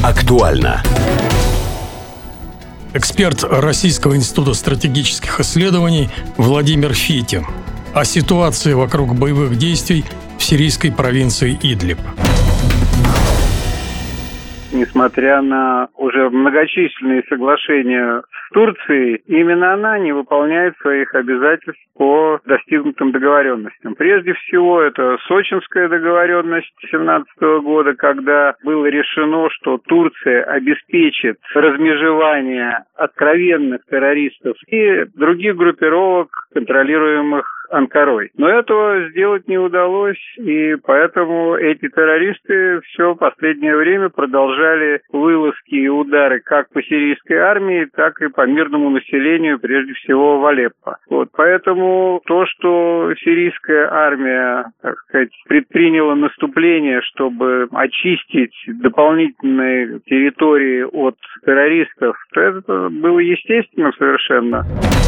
Актуально. Эксперт Российского института стратегических исследований Владимир Фитин о ситуации вокруг боевых действий в сирийской провинции Идлиб. Несмотря на уже многочисленные соглашения с Турцией, именно она не выполняет своих обязательств по достигнутым договоренностям. Прежде всего, это Сочинская договоренность 2017 года, когда было решено, что Турция обеспечит размежевание откровенных террористов и других группировок, контролируемых Анкарой. Но этого сделать не удалось, и поэтому эти террористы все последнее время продолжали вылазки и удары как по сирийской армии, так и по мирному населению, прежде всего в Алеппо. Поэтому то, что сирийская армия, так сказать, предприняла наступление, чтобы очистить дополнительные территории от террористов, то это было естественно совершенно.